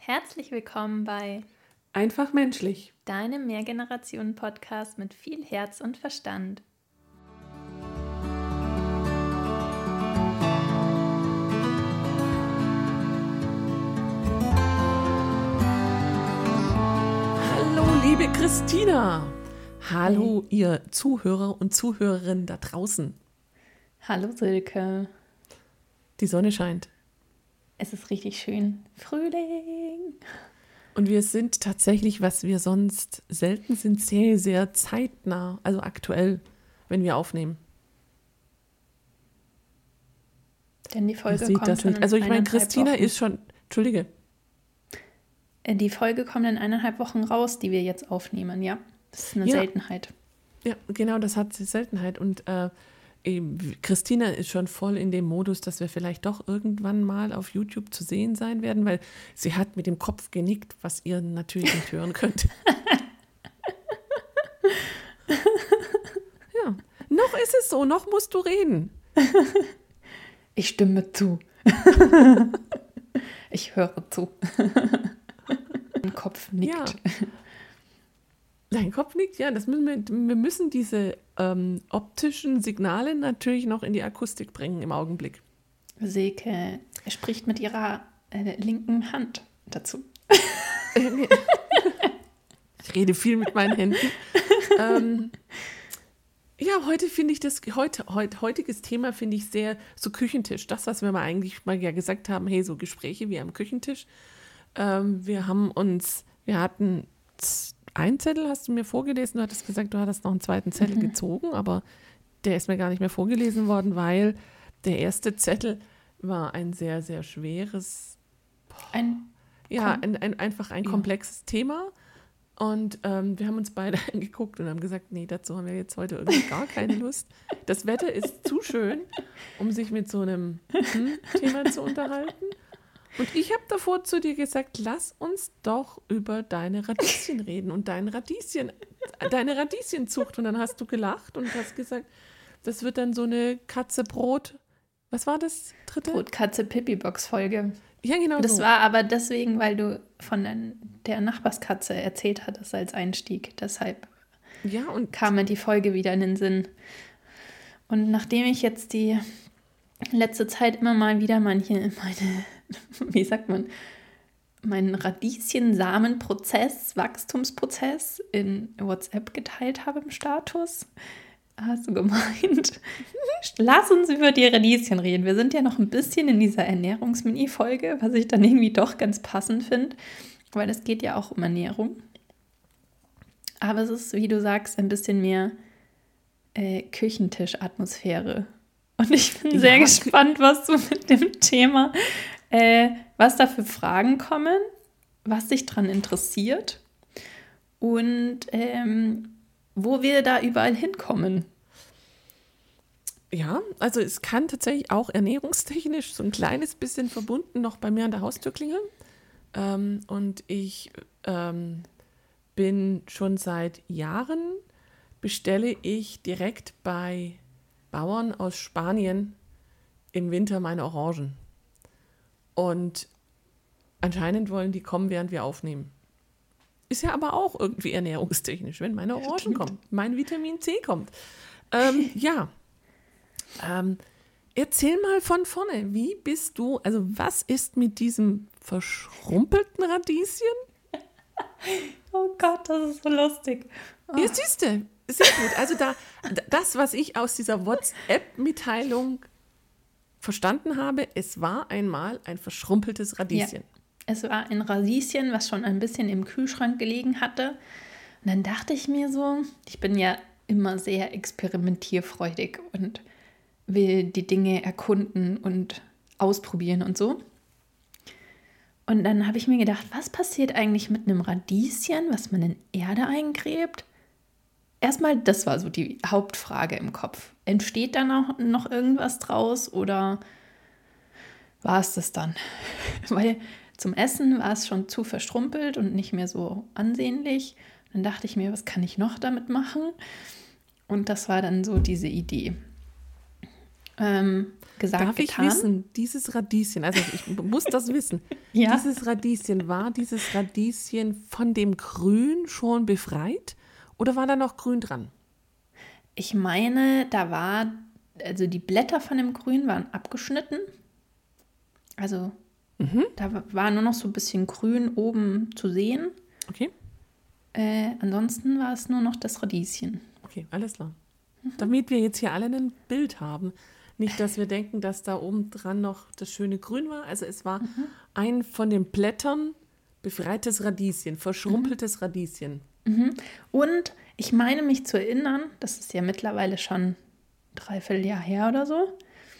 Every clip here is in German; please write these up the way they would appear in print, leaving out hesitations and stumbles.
Herzlich willkommen bei Einfach menschlich. deinem Mehrgenerationen-Podcast mit viel Herz und Verstand. Hallo, liebe Christina. Hallo, ihr Zuhörer und Zuhörerinnen da draußen. Hallo Silke, Die Sonne scheint. es ist richtig schön. Frühling. Und wir sind tatsächlich, was wir sonst selten sind, sehr, sehr zeitnah, also aktuell, wenn wir aufnehmen. Denn die Folge Ihr seht kommt das schon nicht. in Also ich meine, 1,5 Christina Wochen. ist schon, Entschuldige. Die Folge kommt in 1,5 Wochen raus, die wir jetzt aufnehmen, ja. Das ist eine Ja. Seltenheit. Ja, genau, das hat Seltenheit. Und Christina ist schon voll in dem Modus, dass wir vielleicht doch irgendwann mal auf YouTube zu sehen sein werden, weil sie hat mit dem Kopf genickt, was ihr natürlich nicht hören könnt. Ja, noch ist es so, noch musst du reden. Ich stimme zu. Ich höre zu. Mein Kopf nickt. Ja. Dein Kopf nickt, ja, wir müssen diese optischen Signale natürlich noch in die Akustik bringen im Augenblick. Silke spricht mit ihrer linken Hand dazu. Ich rede viel mit meinen Händen. Ja, heute finde ich heutiges Thema finde ich sehr so Küchentisch. Das, was wir mal eigentlich mal ja gesagt haben, hey, so Gespräche wie am Küchentisch. Wir hatten einen Zettel, hast du mir vorgelesen, du hattest gesagt, du hattest noch einen zweiten Zettel gezogen, aber der ist mir gar nicht mehr vorgelesen worden, weil der erste Zettel war ein sehr, sehr schweres, einfach ein komplexes Thema. Und wir haben uns beide angeguckt und haben gesagt, nee, dazu haben wir jetzt heute irgendwie gar keine Lust. Das Wetter ist zu schön, um sich mit so einem Thema zu unterhalten. Und ich habe davor zu dir gesagt, lass uns doch über deine Radieschen reden und deine Radieschenzucht. Und dann hast du gelacht und hast gesagt, das wird dann so eine Katze-Brot. Was war das dritte? Brot-Katze-Pipi-Box-Folge. Ja, genau Das so. war aber deswegen, weil du von der Nachbarskatze erzählt hattest als Einstieg. Deshalb Ja, und kam mir die Folge wieder in den Sinn. Und nachdem ich jetzt die letzte Zeit immer mal wieder meinen Radieschen-Samenprozess, Wachstumsprozess in WhatsApp geteilt habe im Status, hast du gemeint, lass uns über die Radieschen reden. Wir sind ja noch ein bisschen in dieser Ernährungsmini-Folge, was ich dann irgendwie doch ganz passend finde, weil es geht ja auch um Ernährung. Aber es ist, wie du sagst, ein bisschen mehr Küchentisch-Atmosphäre. Und ich bin sehr gespannt, was du mit dem Thema, was da für Fragen kommen, was dich daran interessiert und wo wir da überall hinkommen. ja, also es kann tatsächlich auch ernährungstechnisch so ein kleines bisschen verbunden noch bei mir an der Haustür klingeln. Und ich bin schon seit Jahren, bestelle ich direkt bei Bauern aus Spanien im Winter meine Orangen. Und anscheinend wollen die kommen, während wir aufnehmen. Ist ja aber auch irgendwie ernährungstechnisch, wenn meine Orangen kommen, mein Vitamin C kommt. Erzähl mal von vorne, wie bist du, also was ist mit diesem verschrumpelten Radieschen? Oh Gott, das ist so lustig. Oh. Ja, siehst du, sehr gut. Also das, was ich aus dieser WhatsApp-Mitteilung verstanden habe, es war einmal ein verschrumpeltes Radieschen. Ja, es war ein Radieschen, was schon ein bisschen im Kühlschrank gelegen hatte. Und dann dachte ich mir so, ich bin ja immer sehr experimentierfreudig und will die Dinge erkunden und ausprobieren und so. Und dann habe ich mir gedacht, was passiert eigentlich mit einem Radieschen, was man in Erde eingräbt? Erstmal, das war so die Hauptfrage im Kopf. Entsteht da noch irgendwas draus oder war es das dann? Weil zum Essen war es schon zu verstrumpelt und nicht mehr so ansehnlich. Dann dachte ich mir, was kann ich noch damit machen? Und das war dann so diese Idee. gesagt, Darf ich getan. wissen, dieses Radieschen, also ich muss das wissen, Ja. war dieses Radieschen von dem Grün schon befreit oder war da noch Grün dran? Ich meine, also die Blätter von dem Grün waren abgeschnitten. Also da war nur noch so ein bisschen Grün oben zu sehen. Okay, Ansonsten war es nur noch das Radieschen. okay, alles klar. Damit wir jetzt hier alle ein Bild haben. Nicht, dass wir denken, dass da oben dran noch das schöne Grün war. Also es war ein von den Blättern befreites Radieschen, verschrumpeltes Radieschen. Und ich meine mich zu erinnern, das ist ja mittlerweile schon 3/4 Jahr her oder so,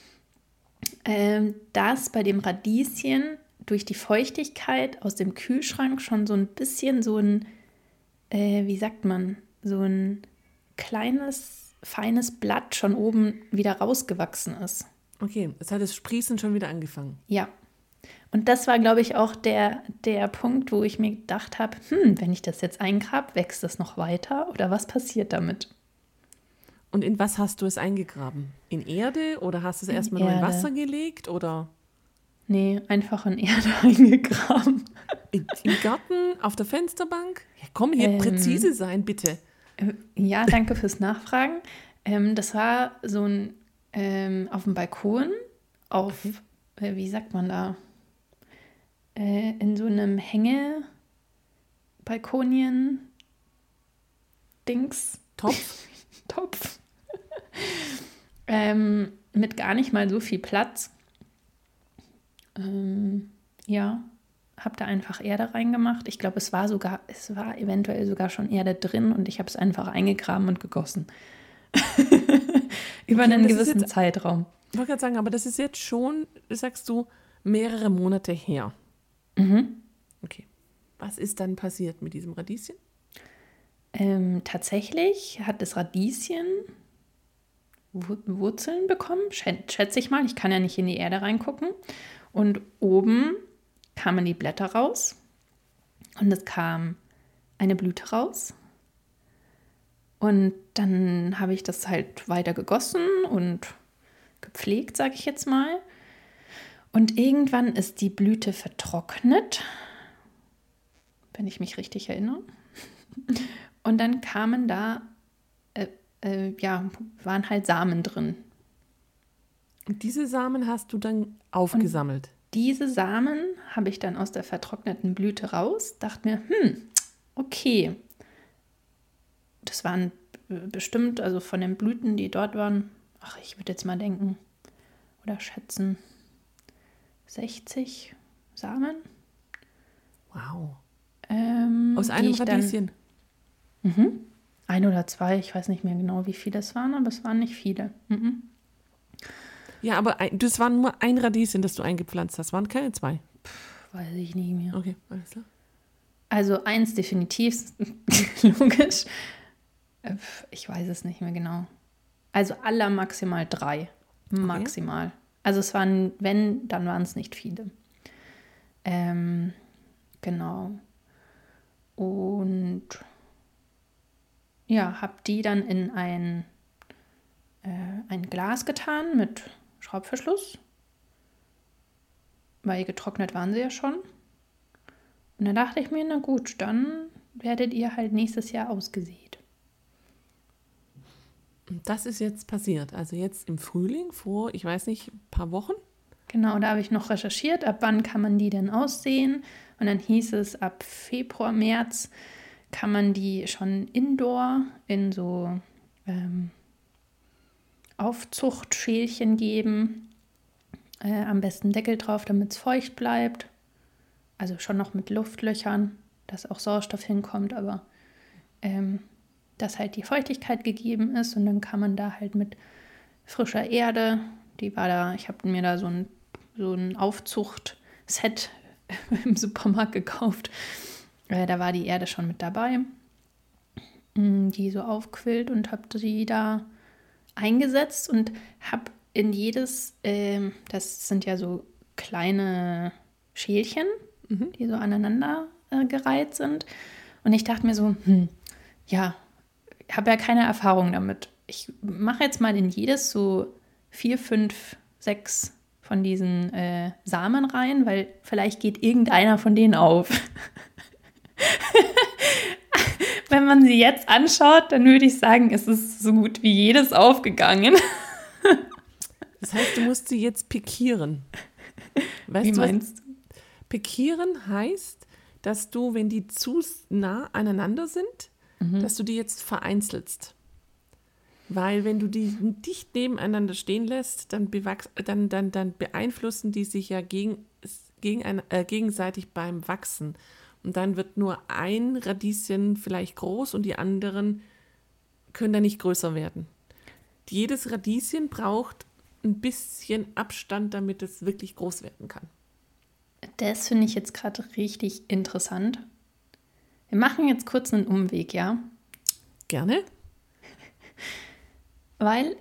dass bei dem Radieschen durch die Feuchtigkeit aus dem Kühlschrank schon so ein bisschen so ein, wie sagt man, so ein kleines, feines Blatt schon oben wieder rausgewachsen ist. Okay, es hat das Sprießen schon wieder angefangen. Ja. Und das war, glaube ich, auch der Punkt, wo ich mir gedacht habe, wenn ich das jetzt eingrabe, wächst das noch weiter oder was passiert damit? Und in was hast du es eingegraben? In Erde oder hast du es erstmal nur in Erde. Wasser gelegt oder Nee, einfach in Erde eingegraben. im Garten, auf der Fensterbank? Ja, komm, hier präzise sein, bitte. Ja, danke fürs Nachfragen. Das war so ein auf dem Balkon, wie sagt man da? In so einem Hänge-Balkonien-Dings. Topf. Topf. Mit gar nicht mal so viel Platz. Ja, habe da einfach Erde reingemacht. Ich glaube, es war eventuell sogar schon Erde drin und ich habe es einfach eingegraben und gegossen. Über einen das ist gewissen jetzt- Zeitraum. Ich wollte gerade sagen, aber das ist jetzt schon, sagst du, mehrere Monate her. Okay. Was ist dann passiert mit diesem Radieschen? Tatsächlich hat das Radieschen Wurzeln bekommen, schätze ich mal. Ich kann ja nicht in die Erde reingucken. Und oben kamen die Blätter raus und es kam eine Blüte raus. Und dann habe ich das halt weiter gegossen und gepflegt, sage ich jetzt mal. Und irgendwann ist die Blüte vertrocknet, wenn ich mich richtig erinnere. Und dann kamen da, waren halt Samen drin. Und diese Samen hast du dann aufgesammelt. Diese Samen habe ich dann aus der vertrockneten Blüte raus, dachte mir, okay, das waren bestimmt, also von den Blüten, die dort waren, ich würde jetzt mal denken oder schätzen, 60 Samen. Wow. Aus Aus einem Radieschen. Ein oder zwei, ich weiß nicht mehr genau, wie viele es waren, aber es waren nicht viele. Ja, aber das war nur ein Radieschen, das du eingepflanzt hast. Waren keine zwei. Weiß ich nicht mehr. Okay, alles klar. Also eins definitiv, logisch. Ich weiß es nicht mehr genau. Also aller maximal 3. Maximal. Also es waren, wenn, dann waren es nicht viele. Genau. Und ja, habe die dann in ein Glas getan mit Schraubverschluss, weil getrocknet waren sie ja schon. Und dann dachte ich mir, na gut, dann werdet ihr halt nächstes Jahr ausgesät. Und das ist jetzt passiert. Also jetzt im Frühling, vor, ich weiß nicht, ein paar Wochen. Genau, da habe ich noch recherchiert, ab wann kann man die denn aussehen. Und dann hieß es, ab Februar, März kann man die schon indoor in so Aufzuchtschälchen geben. Am besten Deckel drauf, damit es feucht bleibt. Also schon noch mit Luftlöchern, dass auch Sauerstoff hinkommt, aber dass halt die Feuchtigkeit gegeben ist. Und dann kann man da halt mit frischer Erde, die war da, ich habe mir da so ein Aufzucht-Set im Supermarkt gekauft. Da war die Erde schon mit dabei, die so aufquillt, und habe die da eingesetzt und habe in jedes, das sind ja so kleine Schälchen, die so aneinander gereiht sind. Und ich dachte mir so, ich habe ja keine Erfahrung damit. Ich mache jetzt mal in jedes so 4, 5, 6 von diesen Samen rein, weil vielleicht geht irgendeiner von denen auf. Wenn man sie jetzt anschaut, dann würde ich sagen, es ist so gut wie jedes aufgegangen. Das heißt, du musst sie jetzt pikieren. Weißt Wie du, was meinst du? pikieren heißt, dass du, wenn die zu nah aneinander sind, dass du die jetzt vereinzelst. Weil wenn du die dicht nebeneinander stehen lässt, dann beeinflussen die sich ja gegenseitig beim Wachsen. Und dann wird nur ein Radieschen vielleicht groß und die anderen können dann nicht größer werden. Jedes Radieschen braucht ein bisschen Abstand, damit es wirklich groß werden kann. Das finde ich jetzt gerade richtig interessant. Wir machen jetzt kurz einen Umweg, ja? Gerne. Weil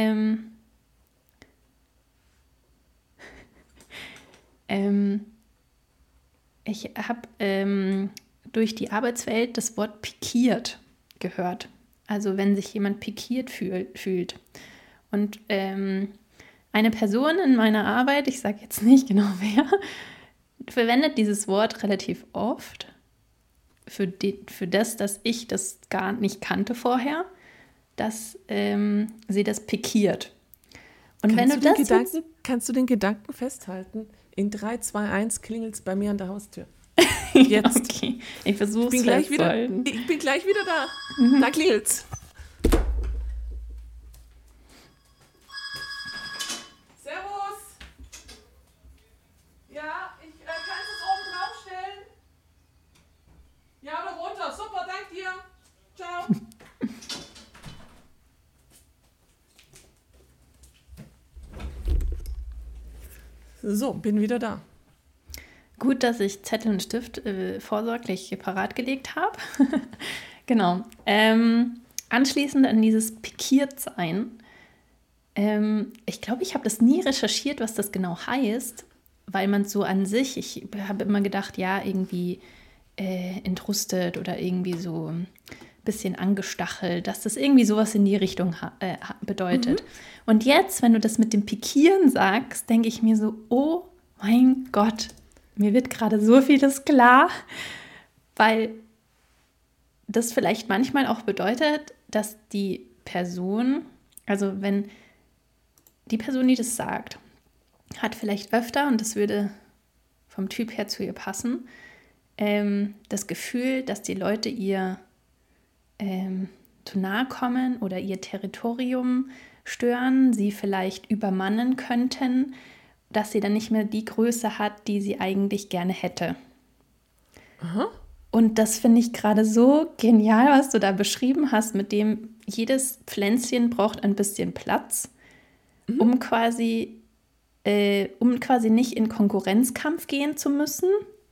ich habe durch die Arbeitswelt das Wort pikiert gehört. Also wenn sich jemand pikiert fühlt. Und eine Person in meiner Arbeit, ich sage jetzt nicht genau wer, verwendet dieses Wort relativ oft für das, dass ich das gar nicht kannte vorher, dass sie das pikiert. Und wenn du das kannst du den Gedanken festhalten? In 3, 2, 1 klingelt es bei mir an der Haustür. Jetzt. Okay, ich versuche es festzuhalten. Ich bin gleich wieder da. Da klingelt's. Servus. Ja, kannst du es oben draufstellen? Ja, oder runter. Super, danke dir. Ciao. So, bin wieder da. Gut, dass ich Zettel und Stift vorsorglich parat gelegt habe. Genau. Anschließend an dieses Pikiertsein. Ich glaube, ich habe das nie recherchiert, was das genau heißt, weil man so an sich, ich habe immer gedacht, ja, irgendwie entrüstet oder irgendwie so ein bisschen angestachelt, dass das irgendwie sowas in die Richtung bedeutet. Und jetzt, wenn du das mit dem Pikieren sagst, denke ich mir so, oh mein Gott, mir wird gerade so vieles klar, weil das vielleicht manchmal auch bedeutet, dass die Person, also wenn die Person, die das sagt, hat vielleicht öfter, und das würde vom Typ her zu ihr passen, das Gefühl, dass die Leute ihr zu nahe kommen oder ihr Territorium stören, sie vielleicht übermannen könnten, dass sie dann nicht mehr die Größe hat, die sie eigentlich gerne hätte. Aha. Und das finde ich gerade so genial, was du da beschrieben hast, mit dem jedes Pflänzchen braucht ein bisschen Platz, um quasi nicht in Konkurrenzkampf gehen zu müssen,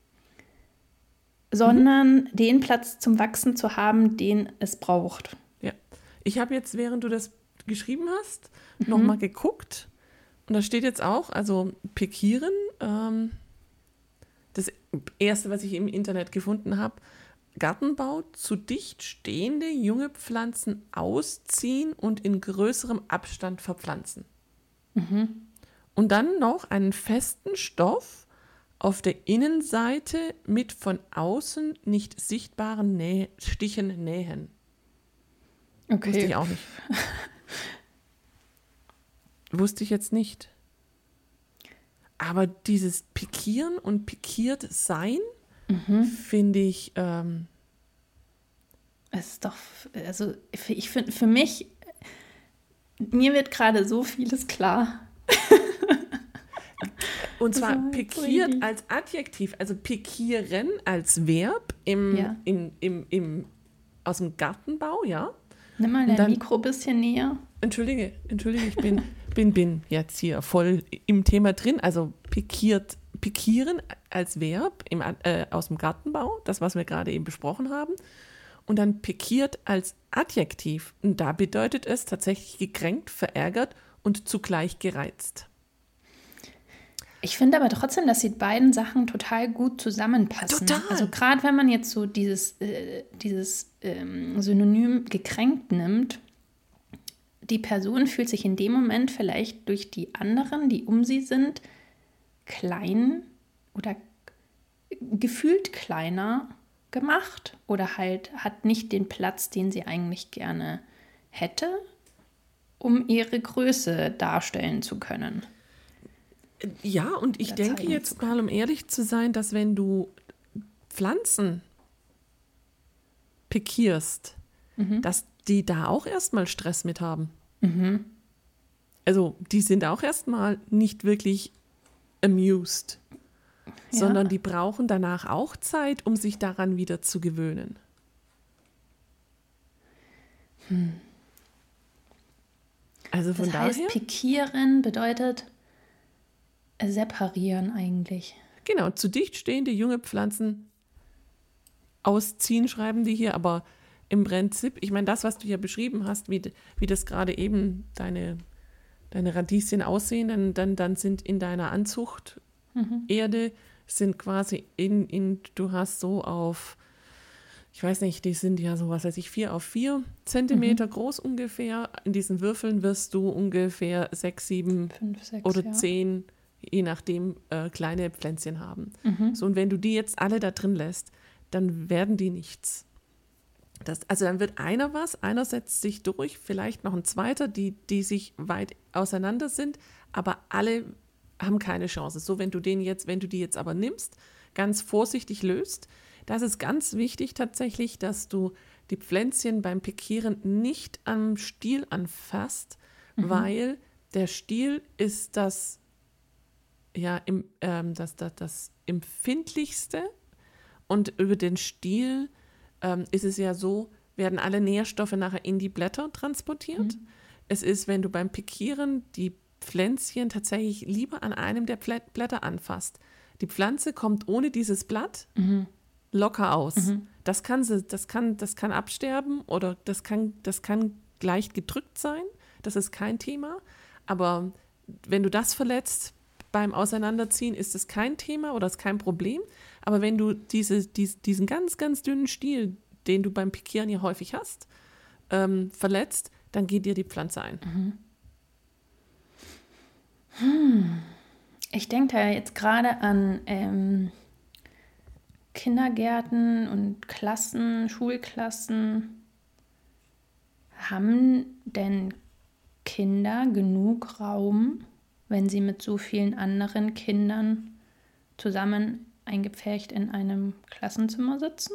sondern den Platz zum Wachsen zu haben, den es braucht. Ja, ich habe jetzt, während du das geschrieben hast, nochmal geguckt und da steht jetzt auch, also pikieren, das erste, was ich im Internet gefunden habe, Gartenbau, zu dicht stehende junge Pflanzen ausziehen und in größerem Abstand verpflanzen. Und dann noch einen festen Stoff auf der Innenseite mit von außen nicht sichtbaren Stichen nähen. Okay. Wusste ich auch nicht. Wusste ich jetzt nicht. Aber dieses Pikieren und pikiert sein, finde ich. Es ist doch, also ich finde, für mich, mir wird gerade so vieles klar. Und zwar pikiert als Adjektiv, also pikieren als Verb aus dem Gartenbau, ja. Nimm mal dein Mikro ein bisschen näher. Entschuldige, ich bin jetzt hier voll im Thema drin. Also pikieren als Verb aus dem Gartenbau, das, was wir gerade eben besprochen haben. Und dann pikiert als Adjektiv. Und da bedeutet es tatsächlich gekränkt, verärgert und zugleich gereizt. Ich finde aber trotzdem, dass die beiden Sachen total gut zusammenpassen. Total. Also gerade wenn man jetzt so dieses Synonym gekränkt nimmt, die Person fühlt sich in dem Moment vielleicht durch die anderen, die um sie sind, klein oder gefühlt kleiner gemacht oder halt hat nicht den Platz, den sie eigentlich gerne hätte, um ihre Größe darstellen zu können. Ja, und ich denke jetzt mal, um ehrlich zu sein, dass wenn du Pflanzen pikierst, dass die da auch erstmal Stress mit haben. Also die sind auch erstmal nicht wirklich amused, sondern die brauchen danach auch Zeit, um sich daran wieder zu gewöhnen. Also von daher. Das heißt, pikieren bedeutet separieren eigentlich. Genau, zu dicht stehende junge Pflanzen ausziehen, schreiben die hier, aber im Prinzip, ich meine, das, was du hier beschrieben hast, wie das gerade eben deine Radieschen aussehen, dann sind in deiner Anzuchterde, sind quasi du hast so auf, ich weiß nicht, die sind ja so, was weiß ich, 4 auf 4 Zentimeter groß ungefähr. In diesen Würfeln wirst du ungefähr 6, 7 5, 6, oder 10, je nachdem, kleine Pflänzchen haben. So, und wenn du die jetzt alle da drin lässt, dann werden die nichts. Also dann wird einer setzt sich durch, vielleicht noch ein zweiter, die sich weit auseinander sind, aber alle haben keine Chance. So, wenn du die jetzt aber nimmst, ganz vorsichtig löst, das ist ganz wichtig tatsächlich, dass du die Pflänzchen beim Pikieren nicht am Stiel anfasst, weil der Stiel ist das empfindlichste und über den Stiel ist es ja so, werden alle Nährstoffe nachher in die Blätter transportiert. Es ist, wenn du beim Pikieren die Pflänzchen tatsächlich lieber an einem der Blätter anfasst. Die Pflanze kommt ohne dieses Blatt locker aus. Das kann absterben oder das kann leicht gedrückt sein. Das ist kein Thema. Aber wenn du das verletzt beim Auseinanderziehen, ist es kein Thema oder ist kein Problem. Aber wenn du diesen ganz, ganz dünnen Stiel, den du beim Pikieren ja häufig hast, verletzt, dann geht dir die Pflanze ein. Ich denke da jetzt gerade an Kindergärten und Klassen, Schulklassen. Haben denn Kinder genug Raum, wenn sie mit so vielen anderen Kindern zusammen eingepfercht in einem Klassenzimmer sitzen?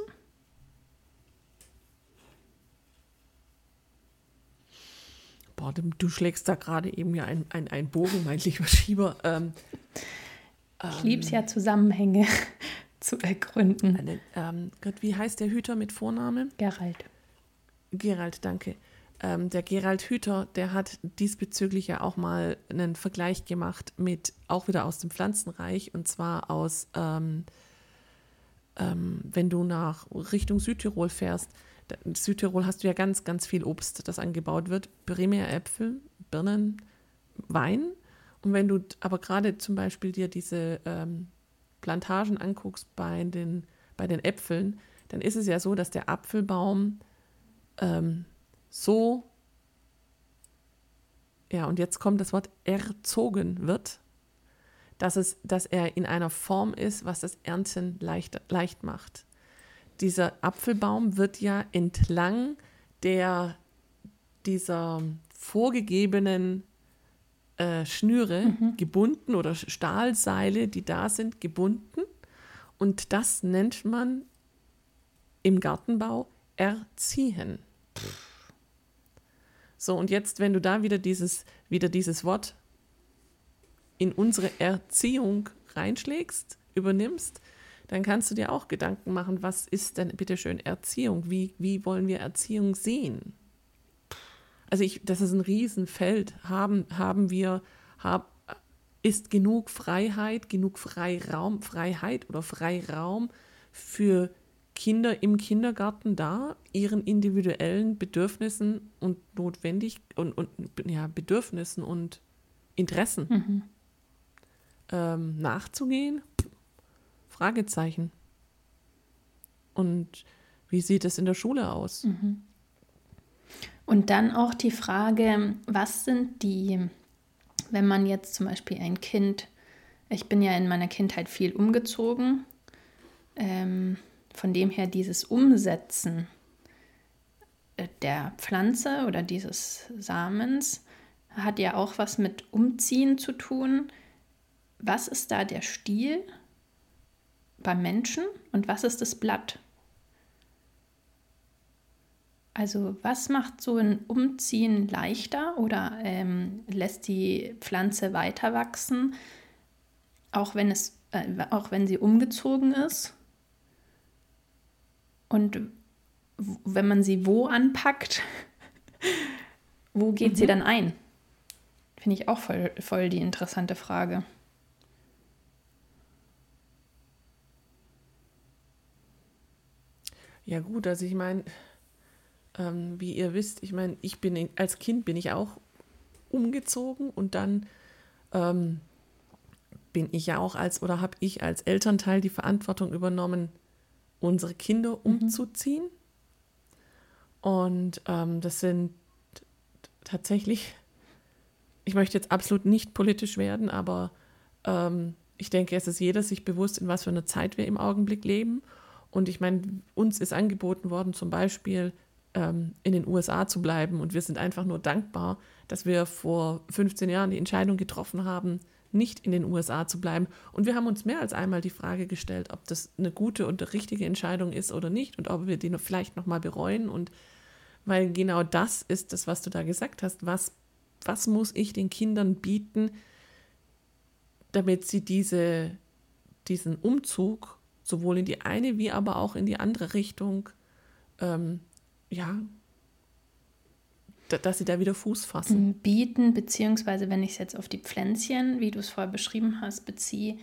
Boah, du schlägst da gerade eben ja einen Bogen, mein lieber Schieber. Ich liebe es ja, Zusammenhänge zu ergründen. Gott, wie heißt der Hüter mit Vornamen? Gerald, danke. Der Gerald Hüther, der hat diesbezüglich ja auch mal einen Vergleich gemacht mit, auch wieder aus dem Pflanzenreich, und zwar aus, wenn du nach Richtung Südtirol fährst. In Südtirol hast du ja ganz, ganz viel Obst, das angebaut wird. Primär Äpfel, Birnen, Wein. Und wenn du aber gerade zum Beispiel dir diese Plantagen anguckst bei den Äpfeln, dann ist es ja so, dass der Apfelbaum und jetzt kommt das Wort erzogen wird, dass er in einer Form ist, was das Ernten leicht macht. Dieser Apfelbaum wird ja entlang dieser vorgegebenen Schnüre gebunden oder Stahlseile, die da sind, gebunden. Und das nennt man im Gartenbau erziehen. So, und jetzt, wenn du da wieder dieses Wort in unsere Erziehung reinschlägst, übernimmst, dann kannst du dir auch Gedanken machen, was ist denn bitteschön Erziehung? Wie wollen wir Erziehung sehen? Also das ist ein Riesenfeld. Ist genug Freiheit oder Freiraum für Kinder im Kindergarten da, ihren individuellen Bedürfnissen und Bedürfnissen und Interessen nachzugehen? Fragezeichen. Und wie sieht es in der Schule aus? Und dann auch die Frage, was sind die, wenn man jetzt zum Beispiel ein Kind, ich bin ja in meiner Kindheit viel umgezogen, von dem her dieses Umsetzen der Pflanze oder dieses Samens hat ja auch was mit Umziehen zu tun. Was ist da der Stiel beim Menschen und was ist das Blatt? Also was macht so ein Umziehen leichter oder lässt die Pflanze weiter wachsen, auch wenn sie umgezogen ist? Und wenn man sie wo anpackt, wo geht sie dann ein? Finde ich auch voll die interessante Frage. Ja gut, also ich meine, wie ihr wisst, ich meine, als Kind bin ich auch umgezogen und dann bin ich ja auch habe ich als Elternteil die Verantwortung übernommen, unsere Kinder umzuziehen. Und das sind tatsächlich, ich möchte jetzt absolut nicht politisch werden, aber ich denke, es ist jeder sich bewusst, in was für einer Zeit wir im Augenblick leben. Und ich meine, uns ist angeboten worden, zum Beispiel in den USA zu bleiben. Und wir sind einfach nur dankbar, dass wir vor 15 Jahren die Entscheidung getroffen haben, nicht in den USA zu bleiben. Und wir haben uns mehr als einmal die Frage gestellt, ob das eine gute und richtige Entscheidung ist oder nicht und ob wir die vielleicht nochmal bereuen. Und weil genau das ist das, was du da gesagt hast. Was muss ich den Kindern bieten, damit sie diesen Umzug sowohl in die eine wie aber auch in die andere Richtung, dass sie da wieder Fuß fassen. Bieten, beziehungsweise wenn ich es jetzt auf die Pflänzchen, wie du es vorher beschrieben hast, beziehe,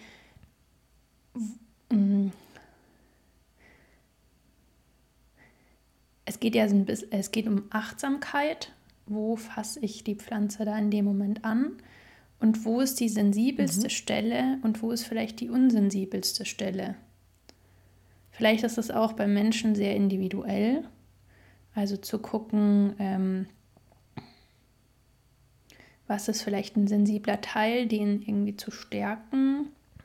es geht um Achtsamkeit. Wo fasse ich die Pflanze da in dem Moment an? Und wo ist die sensibelste Stelle und wo ist vielleicht die unsensibelste Stelle? Vielleicht ist es auch bei Menschen sehr individuell. Also zu gucken, was ist vielleicht ein sensibler Teil, den irgendwie zu stärken.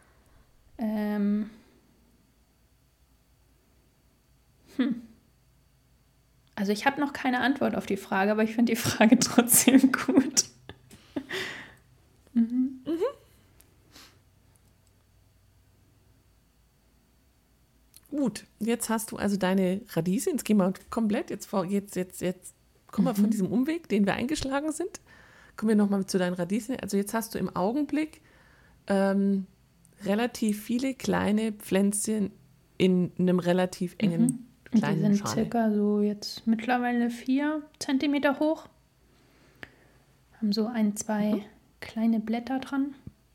Also ich habe noch keine Antwort auf die Frage, aber ich finde die Frage trotzdem gut. Gut, jetzt hast du also deine Radieschen. Jetzt gehen wir komplett, jetzt kommen wir von diesem Umweg, den wir eingeschlagen sind. Kommen wir nochmal zu deinen Radieschen. Also jetzt hast du im Augenblick relativ viele kleine Pflänzchen in einem relativ engen kleinen Die sind Schale. circa so jetzt mittlerweile 4 Zentimeter hoch. Haben so 2 kleine Blätter dran.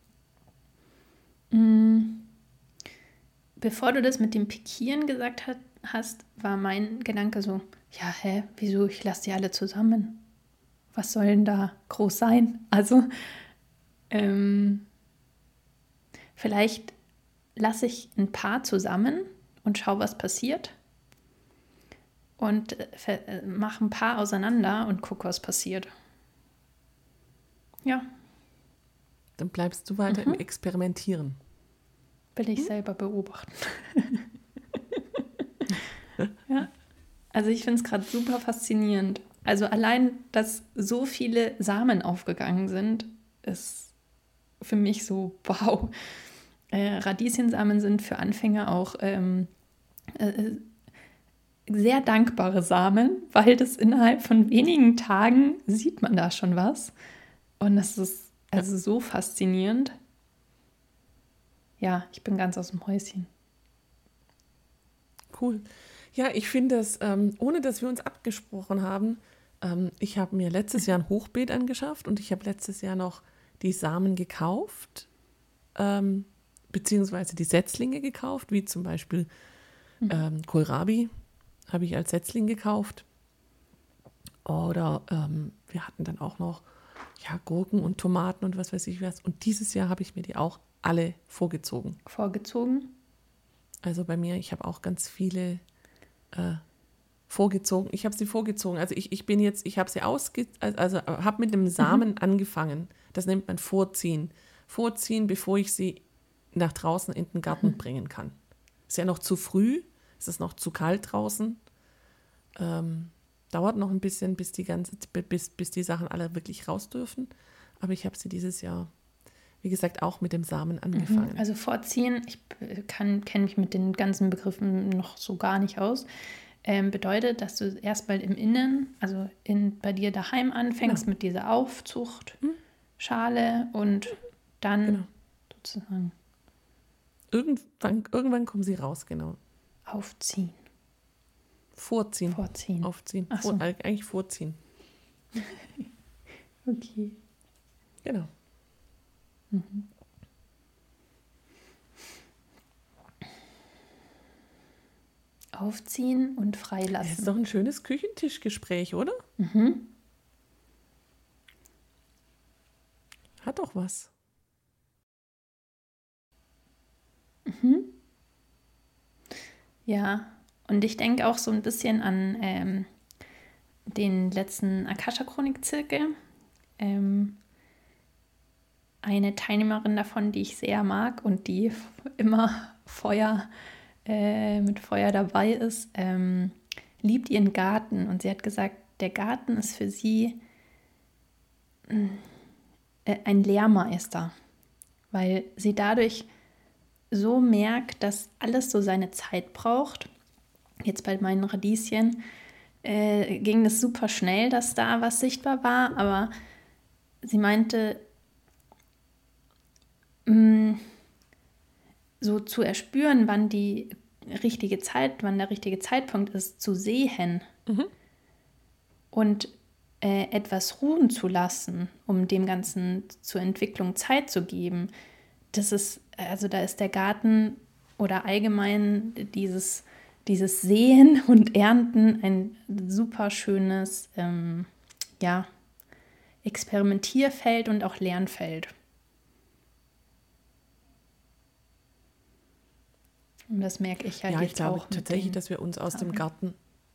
Bevor du das mit dem Pikieren gesagt hast, war mein Gedanke so, ja, wieso, ich lasse die alle zusammen. Was soll denn da groß sein? Also, vielleicht lasse ich ein paar zusammen und schaue, was passiert. Und mache ein paar auseinander und gucke, was passiert. Ja. Dann bleibst du weiter im Experimentieren. Will ich selber beobachten. Ja. Also ich finde es gerade super faszinierend. Also allein, dass so viele Samen aufgegangen sind, ist für mich so wow. Radieschensamen sind für Anfänger auch sehr dankbare Samen, weil das innerhalb von wenigen Tagen sieht man da schon was. Und das ist also so faszinierend. Ja, ich bin ganz aus dem Häuschen. Cool. Ja, ich finde es, ohne dass wir uns abgesprochen haben, ich habe mir letztes Jahr ein Hochbeet angeschafft und ich habe letztes Jahr noch die Samen gekauft, beziehungsweise die Setzlinge gekauft, wie zum Beispiel Kohlrabi habe ich als Setzling gekauft. Oder wir hatten dann auch noch Gurken und Tomaten und was weiß ich was. Und dieses Jahr habe ich mir die auch alle vorgezogen. Vorgezogen? Also bei mir, ich habe auch ganz viele Vorgezogen. Ich habe sie vorgezogen. Also ich habe sie habe mit dem Samen angefangen. Das nennt man Vorziehen. Vorziehen, bevor ich sie nach draußen in den Garten bringen kann. Ist ja noch zu früh, es ist noch zu kalt draußen. Dauert noch ein bisschen, bis die Sachen alle wirklich raus dürfen. Aber ich habe sie dieses Jahr, wie gesagt, auch mit dem Samen angefangen. Also vorziehen, ich kenne mich mit den ganzen Begriffen noch so gar nicht aus. Bedeutet, dass du erstmal im Innen, also bei dir daheim anfängst mit dieser Aufzuchtschale und dann sozusagen Irgendwann kommen sie raus, genau. aufziehen. Vorziehen. Aufziehen. Eigentlich vorziehen. Okay. Genau. Aufziehen und freilassen. Das ist doch ein schönes Küchentischgespräch, oder? Hat doch was. Ja, und ich denke auch so ein bisschen an den letzten Akasha-Chronik-Zirkel. Eine Teilnehmerin davon, die ich sehr mag und die immer mit Feuer dabei ist, liebt ihren Garten. Und sie hat gesagt, der Garten ist für sie ein Lehrmeister, weil sie dadurch so merkt, dass alles so seine Zeit braucht. Jetzt bei meinen Radieschen ging es super schnell, dass da was sichtbar war, aber sie meinte, so zu erspüren, wann der richtige Zeitpunkt ist, zu sehen und etwas ruhen zu lassen, um dem Ganzen zur Entwicklung Zeit zu geben. Da ist der Garten oder allgemein dieses Sehen und Ernten ein super schönes Experimentierfeld und auch Lernfeld. Und das merke ich halt ja, jetzt auch. Ich glaube tatsächlich, dass wir uns aus dem Garten...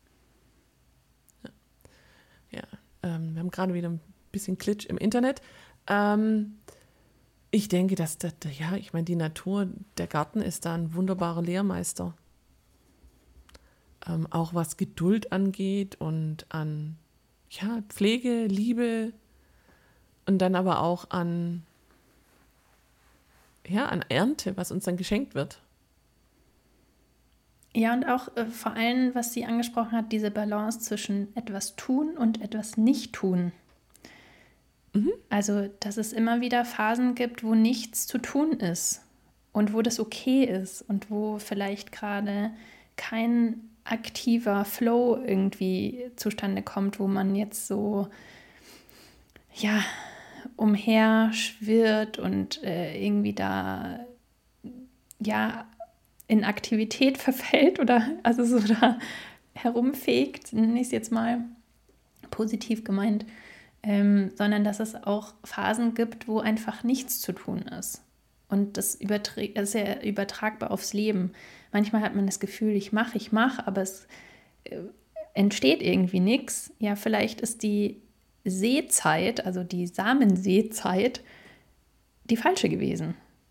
Ja, wir haben gerade wieder ein bisschen Glitch im Internet. Ich denke, dass die Natur, der Garten ist da ein wunderbarer Lehrmeister. Auch was Geduld angeht und an Pflege, Liebe und dann aber auch an Ernte, was uns dann geschenkt wird. Ja, und auch vor allem, was sie angesprochen hat, diese Balance zwischen etwas tun und etwas nicht tun. Also, dass es immer wieder Phasen gibt, wo nichts zu tun ist und wo das okay ist und wo vielleicht gerade kein aktiver Flow irgendwie zustande kommt, wo man jetzt so, umher schwirrt und irgendwie da, in Aktivität verfällt oder also so da herumfegt, nenne ich es jetzt mal positiv gemeint, sondern dass es auch Phasen gibt, wo einfach nichts zu tun ist. Und das ist ja übertragbar aufs Leben. Manchmal hat man das Gefühl, ich mache, aber es entsteht irgendwie nichts. Ja, vielleicht ist die Seezeit, also die Samenseezeit, die falsche gewesen.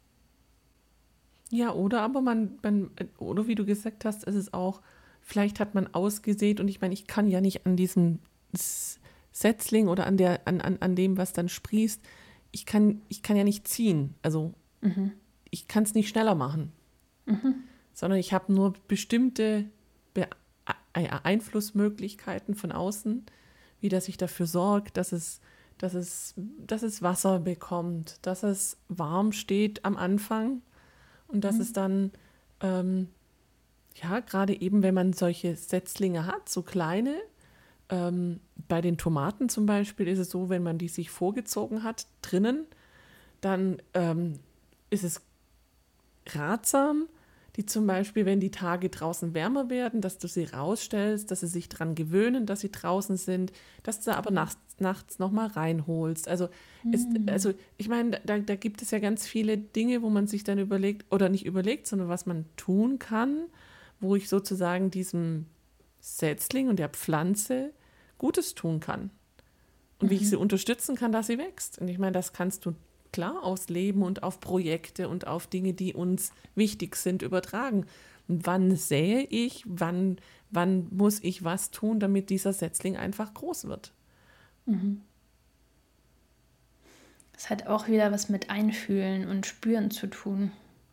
Ja, oder aber oder wie du gesagt hast, ist es auch, vielleicht hat man ausgesät und ich meine, ich kann ja nicht an diesem Setzling oder an dem, was dann sprießt, ich kann ja nicht ziehen. Also ich kann es nicht schneller machen, sondern ich habe nur bestimmte Einflussmöglichkeiten von außen, wie dass ich dafür sorge, dass es Wasser bekommt, dass es warm steht am Anfang. Und dass es dann, gerade eben, wenn man solche Setzlinge hat, so kleine, bei den Tomaten zum Beispiel ist es so, wenn man die sich vorgezogen hat, drinnen, dann ist es ratsam, die zum Beispiel, wenn die Tage draußen wärmer werden, dass du sie rausstellst, dass sie sich daran gewöhnen, dass sie draußen sind, dass du aber nachts nochmal reinholst. Also ich meine, da gibt es ja ganz viele Dinge, wo man sich dann überlegt, oder nicht überlegt, sondern was man tun kann, wo ich sozusagen diesem Setzling und der Pflanze Gutes tun kann. Und wie ich sie unterstützen kann, dass sie wächst. Und ich meine, das kannst du klar aufs Leben und auf Projekte und auf Dinge, die uns wichtig sind, übertragen. Und wann sähe ich, wann muss ich was tun, damit dieser Setzling einfach groß wird? Es hat auch wieder was mit Einfühlen und Spüren zu tun.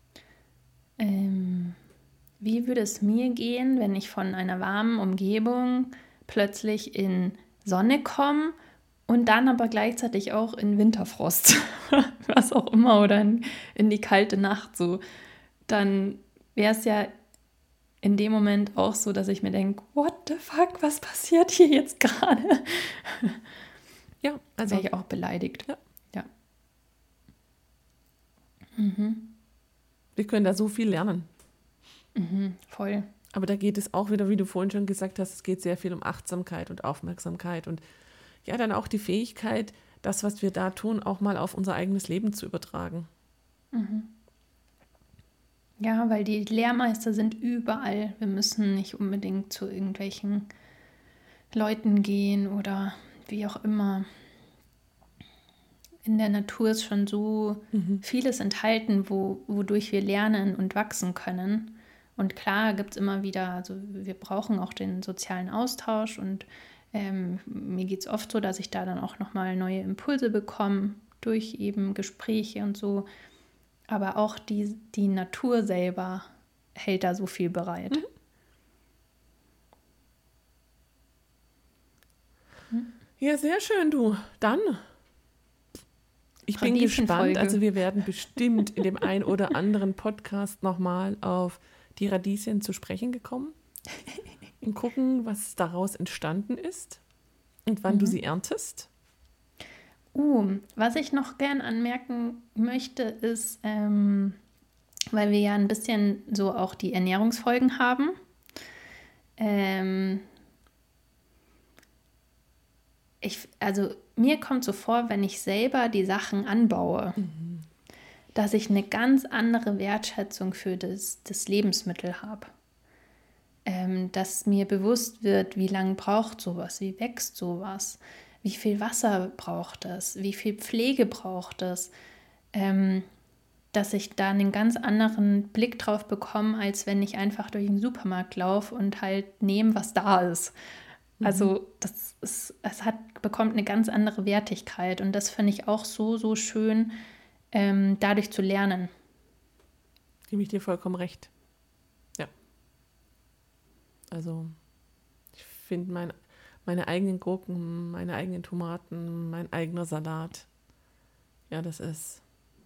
Wie würde es mir gehen, wenn ich von einer warmen Umgebung plötzlich in Sonne komme und dann aber gleichzeitig auch in Winterfrost, was auch immer, oder in die kalte Nacht so? Dann wäre es ja in dem Moment auch so, dass ich mir denke, what the fuck, was passiert hier jetzt gerade? Ja, also wäre ich auch beleidigt. Ja. Ja. Wir können da so viel lernen. Voll. Aber da geht es auch wieder, wie du vorhin schon gesagt hast, es geht sehr viel um Achtsamkeit und Aufmerksamkeit und ja, dann auch die Fähigkeit, das, was wir da tun, auch mal auf unser eigenes Leben zu übertragen. Ja, weil die Lehrmeister sind überall. Wir müssen nicht unbedingt zu irgendwelchen Leuten gehen oder wie auch immer. In der Natur ist schon so vieles enthalten, wodurch wir lernen und wachsen können. Und klar gibt es immer wieder, also wir brauchen auch den sozialen Austausch und mir geht es oft so, dass ich da dann auch nochmal neue Impulse bekomme durch eben Gespräche und so. Aber auch die Natur selber hält da so viel bereit. Ja, sehr schön, du. Dann, ich bin gespannt. Also wir werden bestimmt in dem ein oder anderen Podcast nochmal auf die Radieschen zu sprechen gekommen und gucken, was daraus entstanden ist und wann du sie erntest. Was ich noch gern anmerken möchte, ist, weil wir ja ein bisschen so auch die Ernährungsfolgen haben, also mir kommt so vor, wenn ich selber die Sachen anbaue, dass ich eine ganz andere Wertschätzung für das Lebensmittel habe. Dass mir bewusst wird, wie lange braucht sowas, wie wächst sowas, wie viel Wasser braucht es, wie viel Pflege braucht es, dass ich da einen ganz anderen Blick drauf bekomme, als wenn ich einfach durch den Supermarkt laufe und halt nehme, was da ist. Also bekommt eine ganz andere Wertigkeit und das finde ich auch so, so schön, dadurch zu lernen. Gebe ich dir vollkommen recht. Ja. Also ich finde meine eigenen Gurken, meine eigenen Tomaten, mein eigener Salat, ja, das ist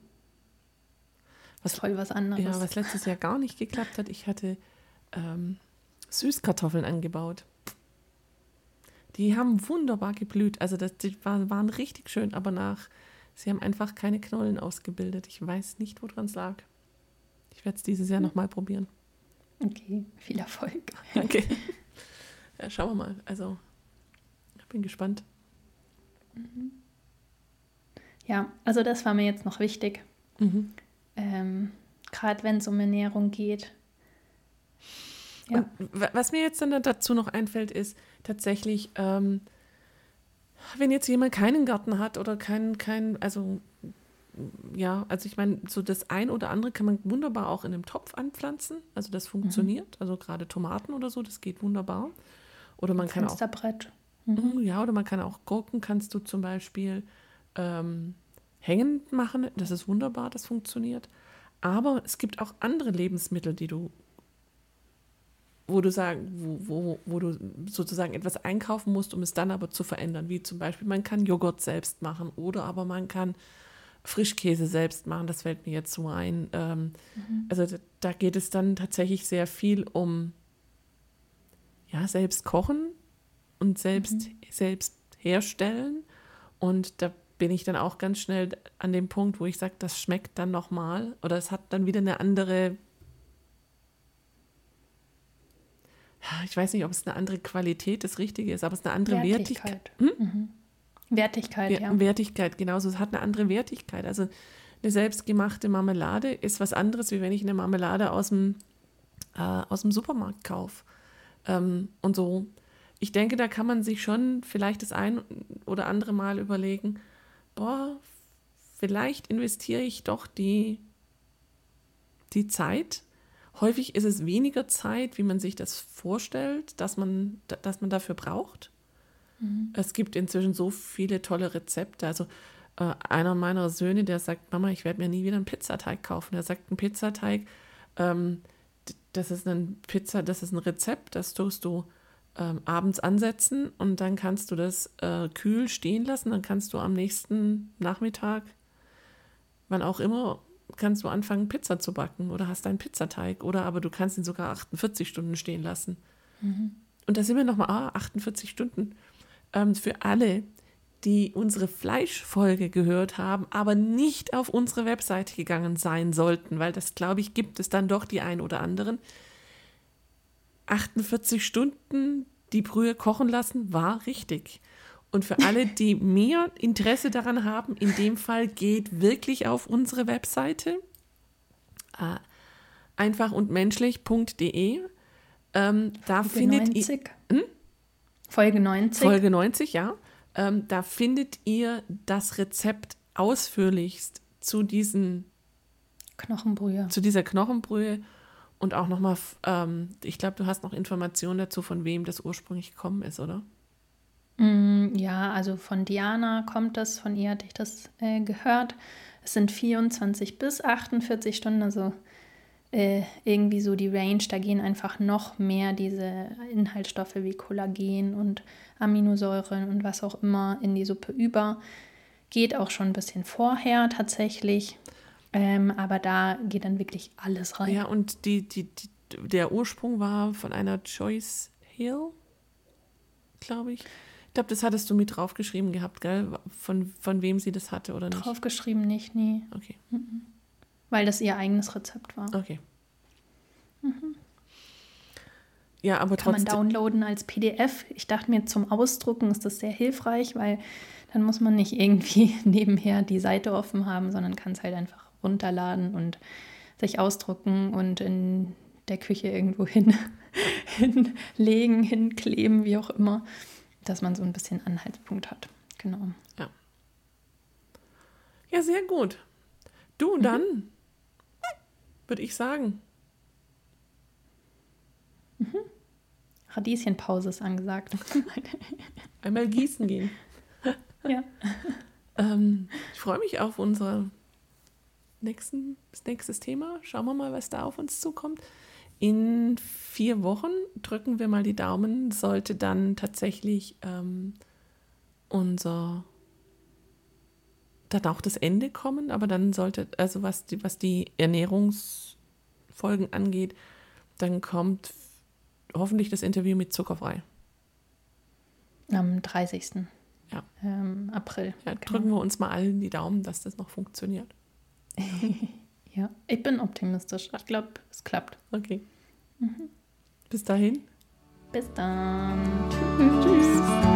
voll was anderes. Ja, was letztes Jahr gar nicht geklappt hat, ich hatte Süßkartoffeln angebaut. Die haben wunderbar geblüht. Also die waren richtig schön, aber sie haben einfach keine Knollen ausgebildet. Ich weiß nicht, woran es lag. Ich werde es dieses Jahr nochmal probieren. Okay, viel Erfolg. Danke. Ja, schauen wir mal. Also, ich bin gespannt. Ja, also das war mir jetzt noch wichtig. Gerade wenn es um Ernährung geht. Ja. Und was mir jetzt dann dazu noch einfällt, ist tatsächlich, wenn jetzt jemand keinen Garten hat oder also ich meine, so das ein oder andere kann man wunderbar auch in einem Topf anpflanzen. Also das funktioniert. Also gerade Tomaten oder so, das geht wunderbar. Oder man kann auch Fensterbrett. Ja, oder man kann auch Gurken, kannst du zum Beispiel hängend machen. Das ist wunderbar, das funktioniert. Aber es gibt auch andere Lebensmittel, wo du sozusagen etwas einkaufen musst, um es dann aber zu verändern. Wie zum Beispiel, man kann Joghurt selbst machen oder aber man kann Frischkäse selbst machen. Das fällt mir jetzt so ein. Also da geht es dann tatsächlich sehr viel um selbst kochen und selbst herstellen. Und da bin ich dann auch ganz schnell an dem Punkt, wo ich sage, das schmeckt dann nochmal oder es hat dann wieder eine andere, ich weiß nicht, ob es eine andere Qualität das Richtige ist, aber es ist eine andere Wertigkeit. Wertigkeit, ja. Wertigkeit, genauso. Es hat eine andere Wertigkeit. Also eine selbstgemachte Marmelade ist was anderes, wie wenn ich eine Marmelade aus dem Supermarkt kaufe. Und so, ich denke, da kann man sich schon vielleicht das ein oder andere Mal überlegen, boah, vielleicht investiere ich doch die Zeit. Häufig ist es weniger Zeit, wie man sich das vorstellt, dass man dafür braucht. Es gibt inzwischen so viele tolle Rezepte. Also einer meiner Söhne, der sagt, Mama, ich werde mir nie wieder einen Pizzateig kaufen. Er sagt, ein Pizzateig, das ist ein Rezept, das tust du abends ansetzen und dann kannst du das kühl stehen lassen. Dann kannst du am nächsten Nachmittag, wann auch immer, kannst du anfangen, Pizza zu backen oder hast einen Pizzateig. Oder aber du kannst ihn sogar 48 Stunden stehen lassen. Und da sind wir nochmal, 48 Stunden. Für alle, die unsere Fleischfolge gehört haben, aber nicht auf unsere Webseite gegangen sein sollten, weil das, glaube ich, gibt es dann doch die ein oder anderen. 48 Stunden die Brühe kochen lassen, war richtig. Und für alle, die mehr Interesse daran haben, in dem Fall geht wirklich auf unsere Webseite einfachundmenschlich.de. Da findet ihr Folge 90. Folge 90, ja. Da findet ihr das Rezept ausführlichst zu dieser Knochenbrühe und auch nochmal, ich glaube, du hast noch Informationen dazu, von wem das ursprünglich gekommen ist, oder? Ja, also von Diana kommt das, von ihr hatte ich das gehört. Es sind 24 bis 48 Stunden, also irgendwie so die Range, da gehen einfach noch mehr diese Inhaltsstoffe wie Kollagen und Aminosäuren und was auch immer in die Suppe über. Geht auch schon ein bisschen vorher tatsächlich, aber da geht dann wirklich alles rein. Ja, und der Ursprung war von einer Joyce Hill, glaube ich. Ich glaube, das hattest du mit draufgeschrieben gehabt, gell? Von wem sie das hatte oder nicht? Draufgeschrieben nicht, nee. Okay. Weil das ihr eigenes Rezept war. Okay. Ja, aber Kann trotzdem. man downloaden als PDF. Ich dachte mir, zum Ausdrucken ist das sehr hilfreich, weil dann muss man nicht irgendwie nebenher die Seite offen haben, sondern kann es halt einfach runterladen und sich ausdrucken und in der Küche irgendwo hinlegen, hinkleben, wie auch immer, dass man so ein bisschen Anhaltspunkt hat. Genau. Ja. Ja, sehr gut. Du, dann würde ich sagen. Radieschenpause ist angesagt. Einmal gießen gehen. Ja. Ich freue mich auf unser nächstes Thema. Schauen wir mal, was da auf uns zukommt. In 4 Wochen drücken wir mal die Daumen, sollte dann tatsächlich dann auch das Ende kommen, aber dann sollte, also was die Ernährungsfolgen angeht, dann kommt hoffentlich das Interview mit Zuckerfrei. Am 30. Ja. April. Ja, drücken wir uns mal allen die Daumen, dass das noch funktioniert. Ja, ich bin optimistisch. Ich glaube, es klappt. Okay. Bis dahin. Bis dann. Tschüss.